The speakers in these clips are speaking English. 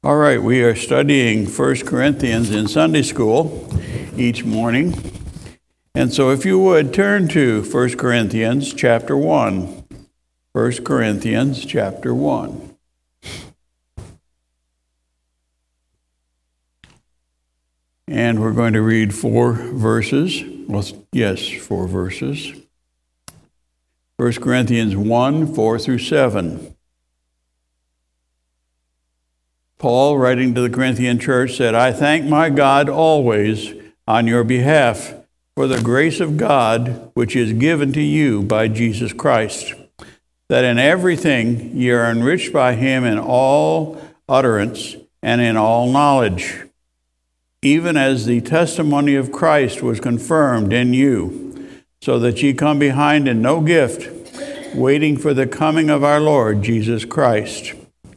All right, we are studying 1 Corinthians in Sunday school each morning. And so if you would turn to 1 Corinthians chapter 1. 1 Corinthians chapter 1. And we're going to read 4 verses. Well, yes, 4 verses. 1 Corinthians 1, 4 through 7. Paul, writing to the Corinthian church, said, I thank my God always on your behalf for the grace of God which is given to you by Jesus Christ, that in everything ye are enriched by him in all utterance and in all knowledge, even as the testimony of Christ was confirmed in you, so that ye come behind in no gift, waiting for the coming of our Lord Jesus Christ.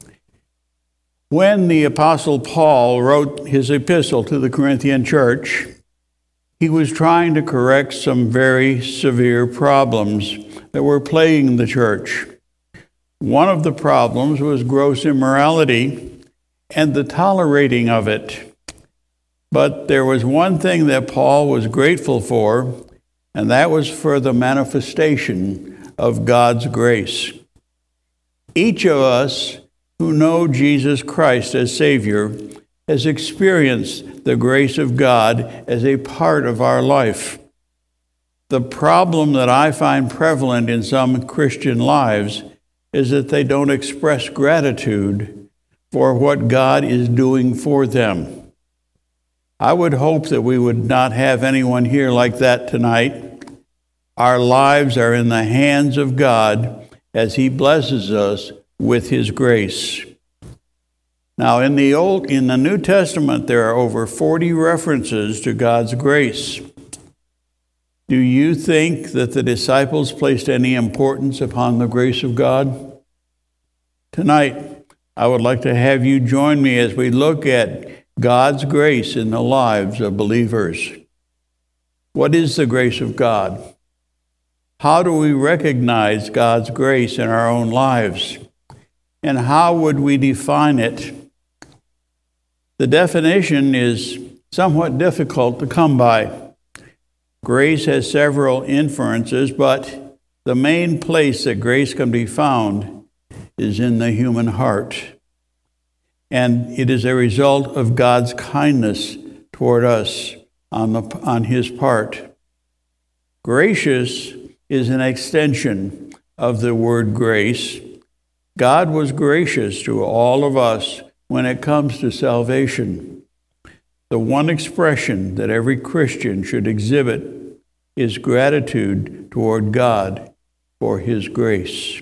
When the Apostle Paul wrote his epistle to the Corinthian church, he was trying to correct some very severe problems that were plaguing the church. One of the problems was gross immorality and the tolerating of it. But there was one thing that Paul was grateful for, and that was for the manifestation of God's grace. Each of us who know Jesus Christ as Savior has experienced the grace of God as a part of our life. The problem that I find prevalent in some Christian lives is that they don't express gratitude for what God is doing for them. I would hope that we would not have anyone here like that tonight. Our lives are in the hands of God as He blesses us with His grace. Now, in the New Testament, there are over 40 references to God's grace. Do you think that the disciples placed any importance upon the grace of God? Tonight, I would like to have you join me as we look at God's grace in the lives of believers. What is the grace of God? How do we recognize God's grace in our own lives? And how would we define it? The definition is somewhat difficult to come by. Grace has several inferences, but the main place that grace can be found is in the human heart. And it is a result of God's kindness toward us on His part. Gracious is an extension of the word grace. God was gracious to all of us when it comes to salvation. The one expression that every Christian should exhibit is gratitude toward God for His grace.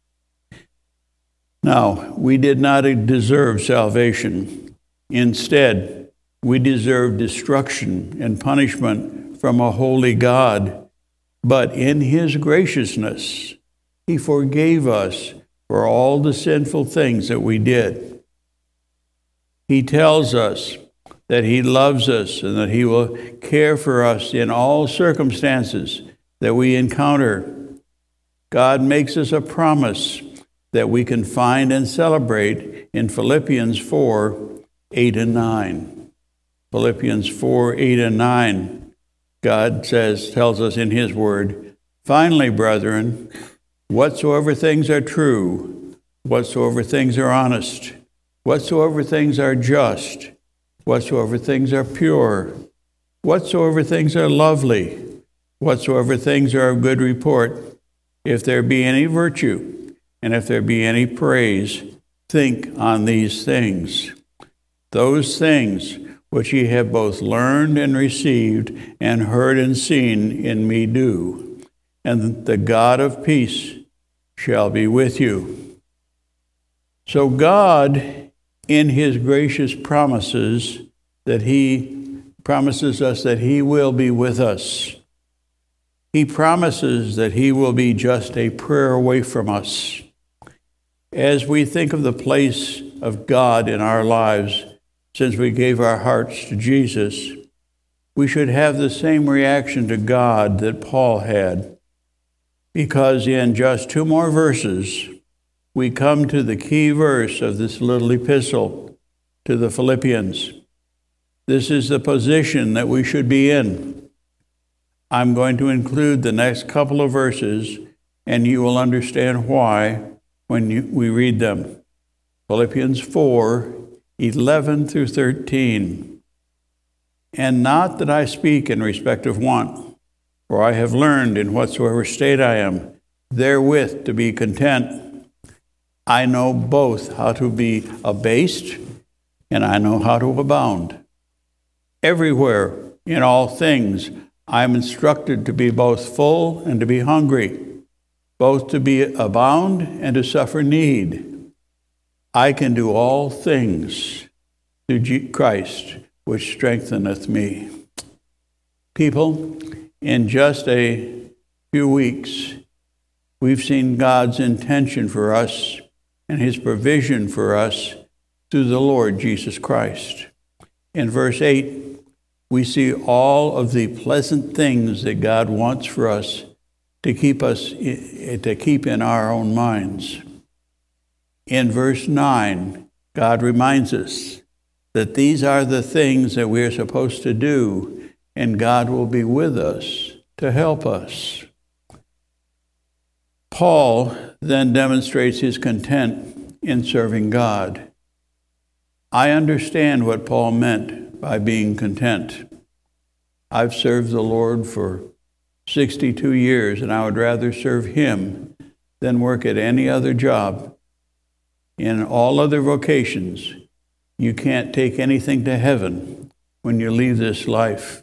Now, we did not deserve salvation. Instead, we deserve destruction and punishment from a holy God. But in His graciousness, He forgave us for all the sinful things that we did. He tells us that He loves us and that He will care for us in all circumstances that we encounter. God makes us a promise that we can find and celebrate in Philippians 4, 8 and 9. Philippians 4, 8 and 9. God tells us in His word, finally, brethren, whatsoever things are true, whatsoever things are honest, whatsoever things are just, whatsoever things are pure, whatsoever things are lovely, whatsoever things are of good report, if there be any virtue, and if there be any praise, think on these things. Those things which ye have both learned and received and heard and seen in me do. And the God of peace shall be with you. So God, in His gracious promises, that He promises us that He will be with us. He promises that He will be just a prayer away from us. As we think of the place of God in our lives, since we gave our hearts to Jesus, we should have the same reaction to God that Paul had. Because in just 2 more verses, we come to the key verse of this little epistle. to the Philippians. This is the position that we should be in. I'm going to include the next couple of verses, and you will understand why when we read them. Philippians 4:11 through 13. And not that I speak in respect of want, for I have learned in whatsoever state I am, therewith to be content. I know both how to be abased, and I know how to abound. Everywhere, in all things, I am instructed to be both full and to be hungry, both to be abound and to suffer need. I can do all things through Christ, which strengtheneth me. People, in just a few weeks, we've seen God's intention for us and his provision for us through the Lord Jesus Christ. In verse 8, we see all of the pleasant things that God wants for us to keep in our own minds. In verse 9, God reminds us that these are the things that we are supposed to do, and God will be with us to help us. Paul then demonstrates his content in serving God. I understand what Paul meant by being content. I've served the Lord for 62 years, and I would rather serve him than work at any other job. In all other vocations, you can't take anything to heaven when you leave this life.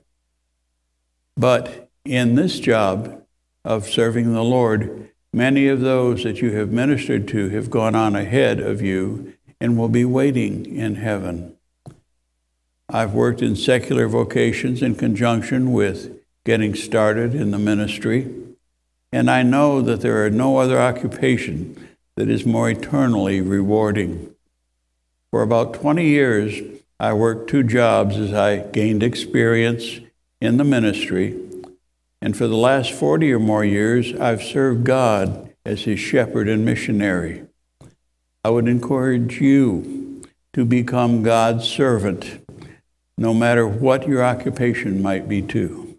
But in this job of serving the Lord, many of those that you have ministered to have gone on ahead of you and will be waiting in heaven. I've worked in secular vocations in conjunction with getting started in the ministry, and I know that there are no other occupation that is more eternally rewarding. For about 20 years, I worked 2 jobs as I gained experience in the ministry, and for the last 40 or more years, I've served God as his shepherd and missionary. I would encourage you to become God's servant, no matter what your occupation might be too.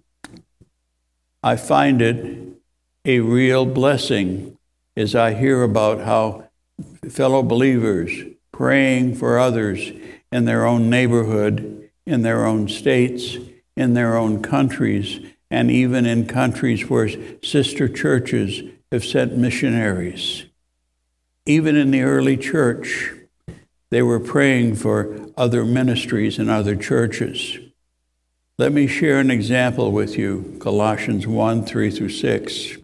I find it a real blessing as I hear about how fellow believers praying for others in their own neighborhood, in their own states, in their own countries, and even in countries where sister churches have sent missionaries. Even in the early church, they were praying for other ministries and other churches. Let me share an example with you, Colossians 1:3 through 6.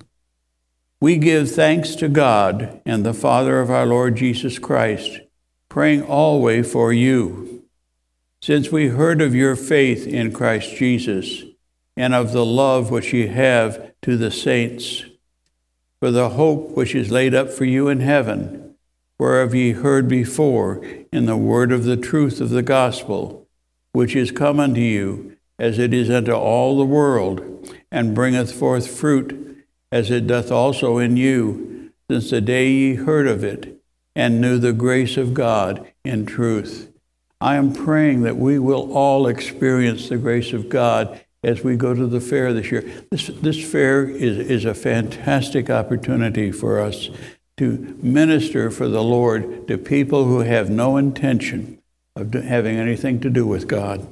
We give thanks to God and the Father of our Lord Jesus Christ, praying always for you, since we heard of your faith in Christ Jesus and of the love which ye have to the saints, for the hope which is laid up for you in heaven, whereof ye heard before in the word of the truth of the gospel, which is come unto you, as it is unto all the world, and bringeth forth fruit, as it doth also in you, since the day ye heard of it, and knew the grace of God in truth. I am praying that we will all experience the grace of God as we go to the fair this year. This fair is a fantastic opportunity for us to minister for the Lord to people who have no intention of having anything to do with God.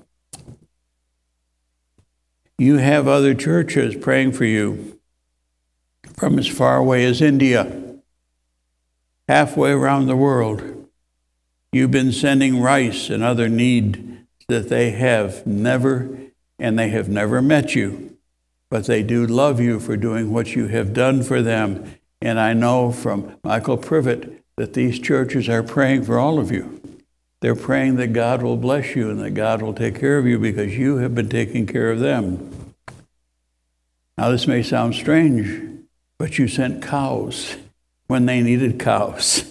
You have other churches praying for you from as far away as India, halfway around the world. You've been sending rice and other need that they have never met you, but they do love you for doing what you have done for them. And I know from Michael Privet that these churches are praying for all of you. They're praying that God will bless you and that God will take care of you because you have been taking care of them. Now, this may sound strange, but you sent cows when they needed cows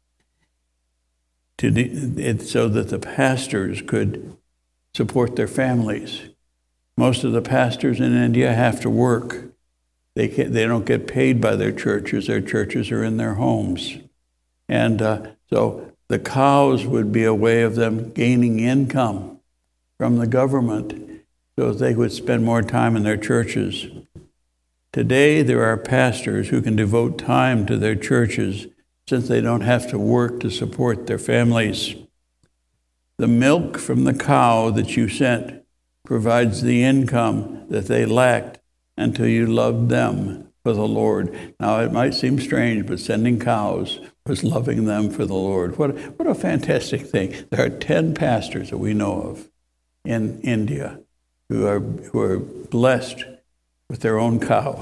so that the pastors could support their families. Most of the pastors in India have to work. They don't get paid by their churches. Their churches are in their homes. And so The cows would be a way of them gaining income from the government so that they would spend more time in their churches. Today, there are pastors who can devote time to their churches since they don't have to work to support their families. The milk from the cow that you sent provides the income that they lacked until you loved them for the Lord. Now, it might seem strange, but sending cows was loving them for the Lord. What a fantastic thing. There are 10 pastors that we know of in India who are blessed with their own cow.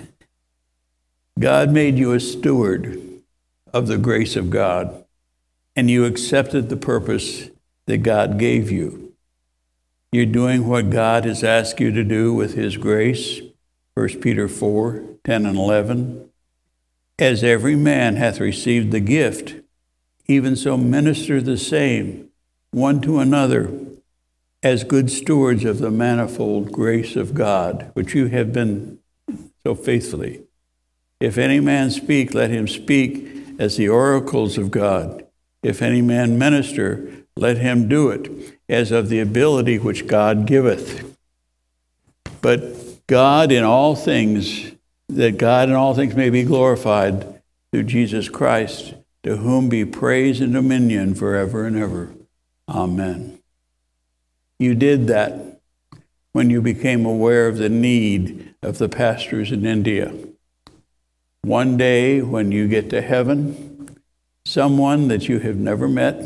God made you a steward of the grace of God, and you accepted the purpose that God gave you. You're doing what God has asked you to do with his grace. 1 Peter 4, 10 and 11. As every man hath received the gift, even so minister the same one to another as good stewards of the manifold grace of God, which you have been so faithfully. If any man speak, let him speak as the oracles of God. If any man minister, let him do it as of the ability which God giveth. But God in all things, that God in all things may be glorified through Jesus Christ, to whom be praise and dominion forever and ever. Amen. You did that when you became aware of the need of the pastors in India. One day when you get to heaven, someone that you have never met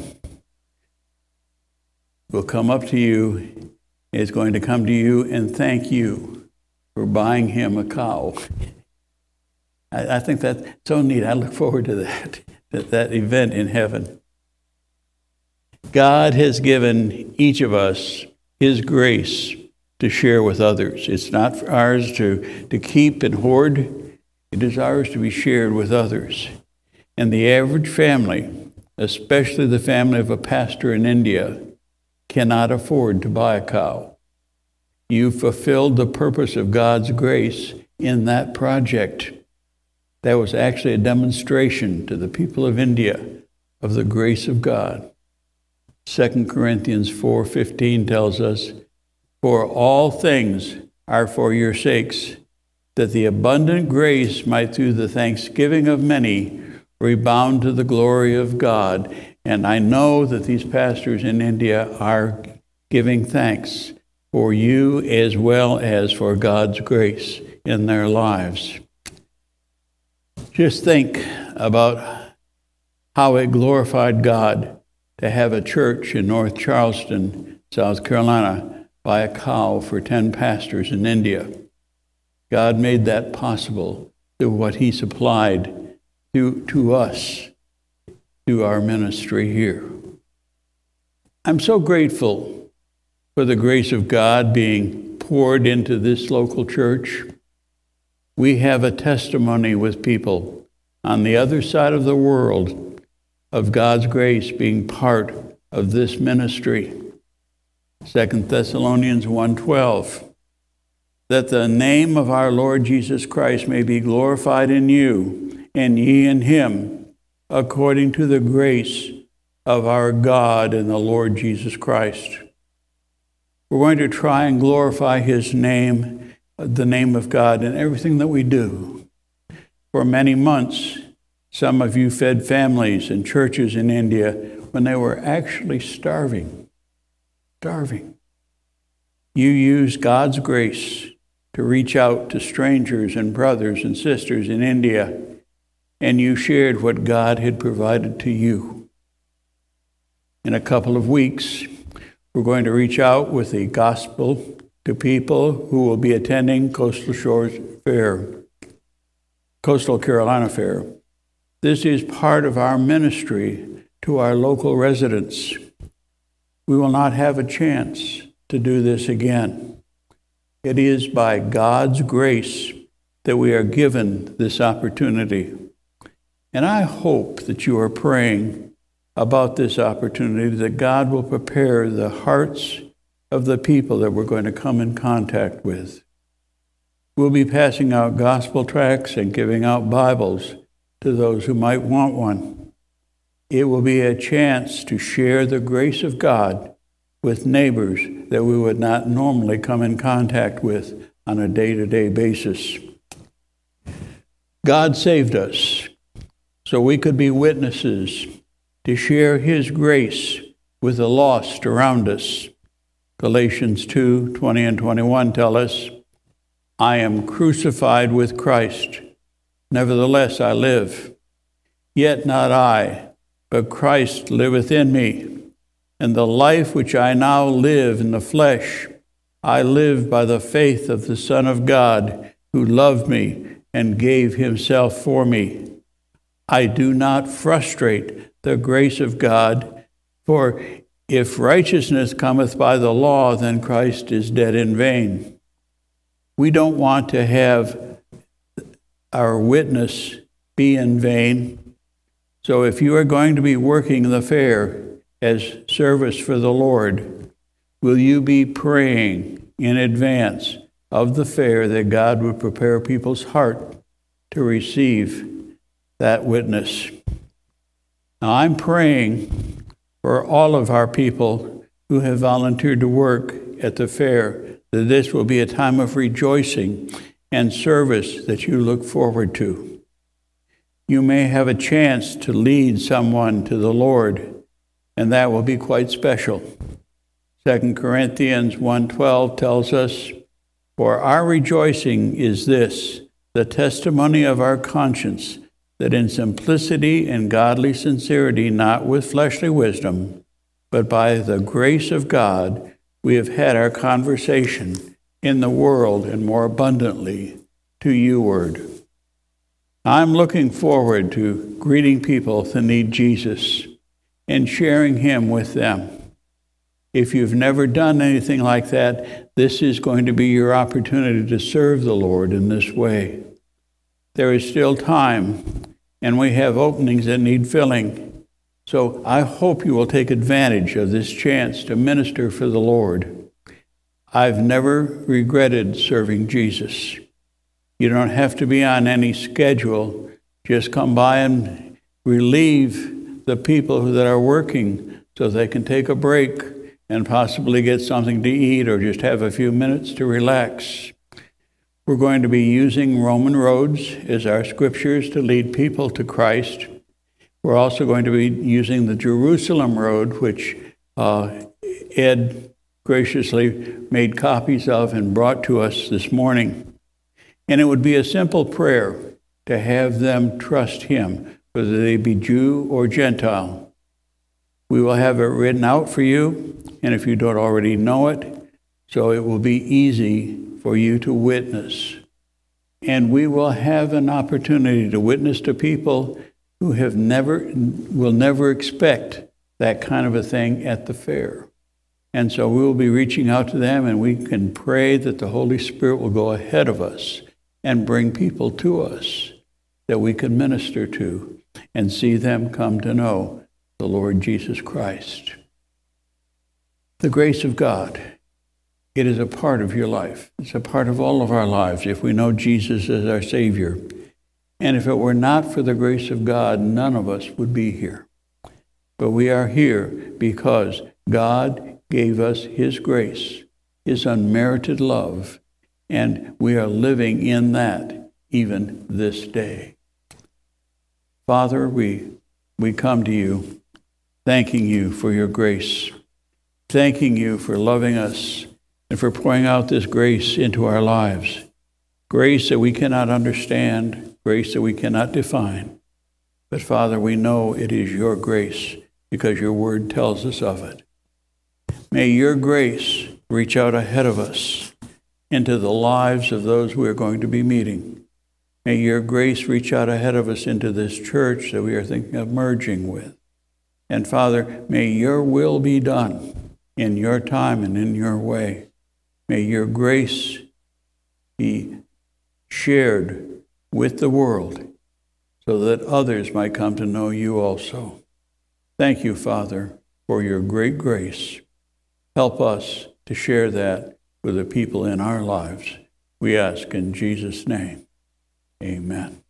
will come up to you, is going to come to you and thank you for buying him a cow. I think that's so neat. I look forward to that event in heaven. God has given each of us his grace to share with others. It's not ours to keep and hoard. It is ours to be shared with others. And the average family, especially the family of a pastor in India, cannot afford to buy a cow. You fulfilled the purpose of God's grace in that project. That was actually a demonstration to the people of India of the grace of God. 2 Corinthians 4:15 tells us, "For all things are for your sakes, that the abundant grace might through the thanksgiving of many rebound to the glory of God." And I know that these pastors in India are giving thanks for you as well as for God's grace in their lives. Just think about how it glorified God to have a church in North Charleston, South Carolina, buy a cow for 10 pastors in India. God made that possible through what he supplied to us through our ministry here. I'm so grateful for the grace of God being poured into this local church. We have a testimony with people on the other side of the world of God's grace being part of this ministry. 2 Thessalonians 1:12, that the name of our Lord Jesus Christ may be glorified in you, and ye in him, according to the grace of our God and the Lord Jesus Christ. We're going to try and glorify his name, the name of God, in everything that we do. For many months, some of you fed families and churches in India when they were actually starving. You used God's grace to reach out to strangers and brothers and sisters in India, and you shared what God had provided to you. In a couple of weeks, we're going to reach out with the gospel to people who will be attending Coastal Carolina Fair. This is part of our ministry to our local residents. We will not have a chance to do this again. It is by God's grace that we are given this opportunity. And I hope that you are praying about this opportunity, that God will prepare the hearts of the people that we're going to come in contact with. We'll be passing out gospel tracts and giving out Bibles to those who might want one. it will be a chance to share the grace of God with neighbors that we would not normally come in contact with on a day-to-day basis. God saved us so we could be witnesses to share his grace with the lost around us. Galatians 2:20 and 21 tell us, I am crucified with Christ. Nevertheless I live. Yet not I, but Christ liveth in me. And the life which I now live in the flesh, I live by the faith of the Son of God, who loved me and gave himself for me. I do not frustrate the grace of God, for if righteousness cometh by the law, then Christ is dead in vain. We don't want to have our witness be in vain. So if you are going to be working the fair as service for the Lord, will you be praying in advance of the fair that God would prepare people's heart to receive that witness? Now, I'm praying for all of our people who have volunteered to work at the fair, that this will be a time of rejoicing and service that you look forward to. You may have a chance to lead someone to the Lord, and that will be quite special. 2 Corinthians 1:12 tells us, for our rejoicing is this, the testimony of our conscience, that in simplicity and godly sincerity, not with fleshly wisdom, but by the grace of God, we have had our conversation in the world and more abundantly to you-ward. I'm looking forward to greeting people that need Jesus and sharing him with them. If you've never done anything like that, this is going to be your opportunity to serve the Lord in this way. There is still time, and we have openings that need filling. So I hope you will take advantage of this chance to minister for the Lord. I've never regretted serving Jesus. You don't have to be on any schedule. Just come by and relieve the people that are working so they can take a break and possibly get something to eat or just have a few minutes to relax. We're going to be using Roman roads as our scriptures to lead people to Christ. We're also going to be using the Jerusalem road, which Ed graciously made copies of and brought to us this morning. And it would be a simple prayer to have them trust him, whether they be Jew or Gentile. We will have it written out for you, and if you don't already know it, so it will be easy for you to witness. And we will have an opportunity to witness to people who will never expect that kind of a thing at the fair. And so we will be reaching out to them, and we can pray that the Holy Spirit will go ahead of us and bring people to us that we can minister to and see them come to know the Lord Jesus Christ. The grace of God, it is a part of your life. It's a part of all of our lives if we know Jesus as our Savior. And if it were not for the grace of God, none of us would be here. But we are here because God gave us his grace, his unmerited love, and we are living in that even this day. Father, we come to you, thanking you for your grace, thanking you for loving us and for pouring out this grace into our lives, grace that we cannot understand, grace that we cannot define. But Father, we know it is your grace because your word tells us of it. May your grace reach out ahead of us into the lives of those we are going to be meeting. May your grace reach out ahead of us into this church that we are thinking of merging with. And Father, may your will be done in your time and in your way. May your grace be shared with the world so that others might come to know you also. Thank you, Father, for your great grace. Help us to share that with the people in our lives. We ask in Jesus' name. Amen.